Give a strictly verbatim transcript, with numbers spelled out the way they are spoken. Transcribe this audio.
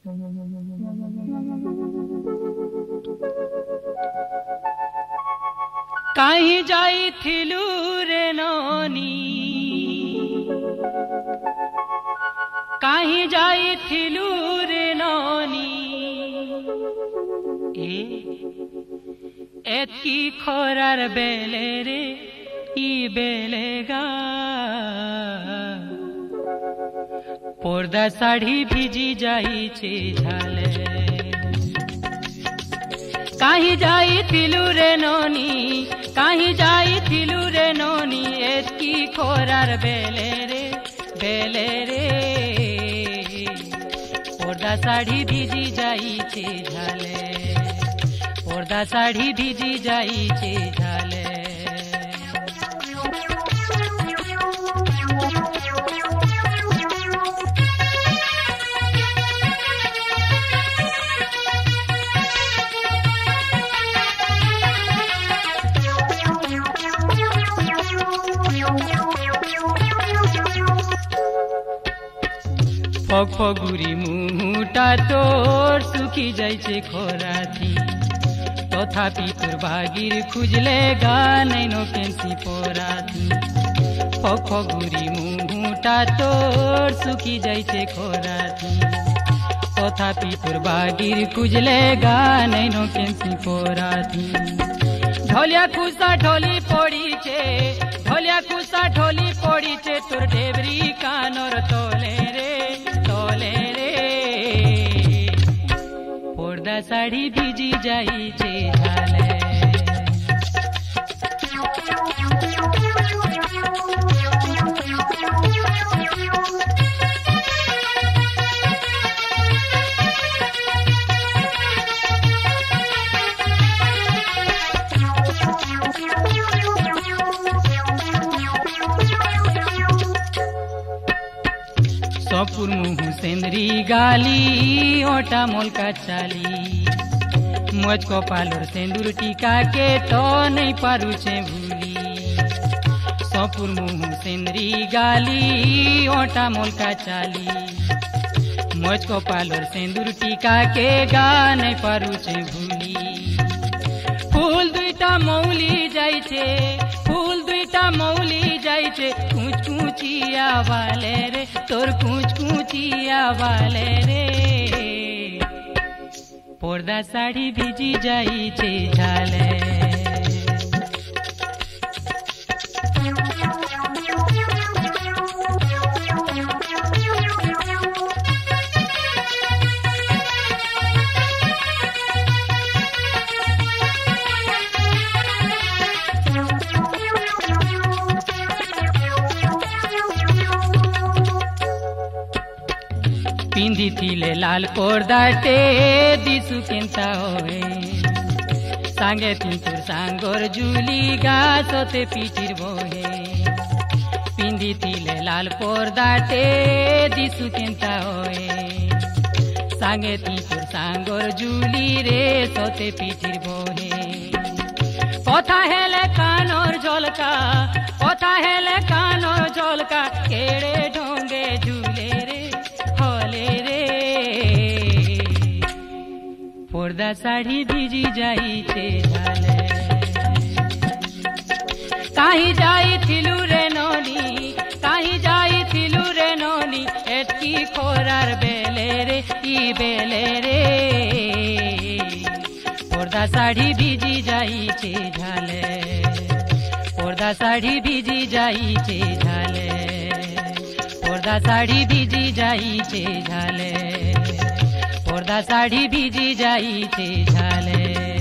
काहीं जाइथिलु रे ननी काहीं जाइथिलु रे ननी ए एतकी खोरार बेले रे ई बेलेगा पर्दा साड़ी भिजी जाइछे झाले काहीं जाइथिलु रे ननी काहीं जाइथिलु रे ननी एतकी खोरार बेले रे बेले रे पर्दा साड़ी भिजी जाइछे झाले पर्दा साड़ी भिजी जाइछे झाले पग पगुरी मुहुटा तोर सुखी जाइछे खोराथी तथापि तोर भागीर खुजले गानैनो केंसी पोराथी पग पगुरी मुहुटा तोर सुखी जाइछे खोराथी तथापि तोर भागीर खुजले गानैनो केंसी पोराथी ढोलिया खुसा ढोली पड़ीछे ढोलिया खुसा ढोली पड़ीछे तोर डेबरी कानर तोले रे तोले रे पर्दा साड़ी भिजी जाइछे झाले सपुर मुहु सेंद्री गाली ओटा मोलका चाली मोज कपालोर सेंदूर टीका के तो नहीं पारू छे भूली सपुर मुहु सेंद्री गाली ओटा मोलका चाली मोज कपालोर सेंदूर टीका के गा नहीं पारू छे भूली फूल दुईटा मौली जाइछे फूल दुईटा मौली जाइछे कुछ कुचिया वाले रे तोर कुछ कुचिया वाले रे पर्दा साड़ी भिजी जाइछे झाले पिंदी थिले लाल पर्दाटे दिसु केंता होए सांगे तिंतुर सांगोर जुली गासोते पिचिर बोहे पिंदी थिले लाल पर्दाटे दिसु केंता होए सांगे तिंतुर सांगोर जुली रे सोते पिचिर बोहे कथा हेले कानोर झलका कथा हेले कानोर झलका केड़े ढोंगे झूले रे पर्दा साड़ी भिजी जाइछे झाले काहीं जाइथिलु रे ननी काहीं जाइथिलु रे ननी एतकी खोरार बेले रे ई बेले रे पर्दा साड़ी भिजी जाइछे झाले पर्दा साड़ी भिजी जाइछे झाले पर्दा साड़ी भिजी जाइछे झाले पर्दा साड़ी भिजी जाइछे झाले।